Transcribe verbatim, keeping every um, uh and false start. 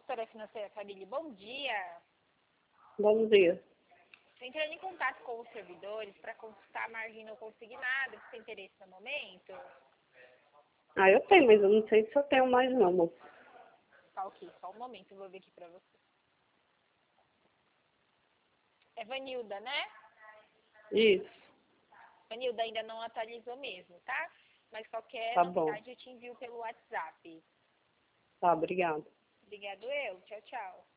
consultora financeira Camille, bom dia. Bom dia. Estou entrando em contato com os servidores para consultar a margem não consignada. Você tem interesse no momento? Ah, eu tenho, mas eu não sei se eu tenho mais não, moço. Tá ok, só um momento, eu vou ver aqui para você. É Vanilda, né? Isso, Vanilda ainda não atualizou mesmo, tá? Mas qualquer tá bom. novidade eu te envio pelo WhatsApp. Tá, obrigada. Obrigado eu. Tchau, tchau.